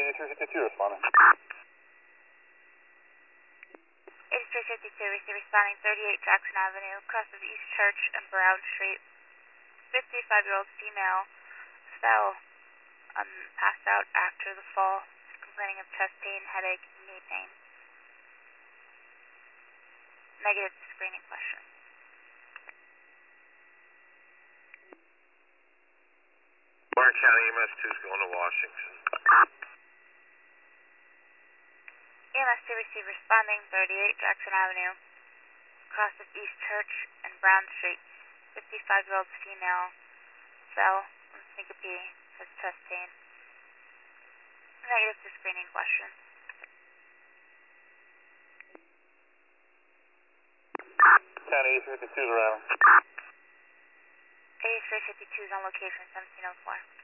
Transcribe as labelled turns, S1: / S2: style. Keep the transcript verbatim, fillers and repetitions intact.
S1: eighty-three fifty-two responding.
S2: eighty-three fifty-two, receive responding thirty-eight Jackson Avenue, cross of East Church and Brown Street. fifty-five-year-old female fell, um, passed out after the fall, complaining of chest pain, headache, and knee pain. Negative screening question.
S3: Warren County E M S two is going to Washington.
S2: E M S two received responding thirty-eight Jackson Avenue, cross of East Church and Brown Street. fifty-five-year-old female fell from syncope, has chest pain. Negative to screening question.
S1: County eighty-three fifty-two is around.
S2: eighty-three fifty-two is on location, seventeen oh four.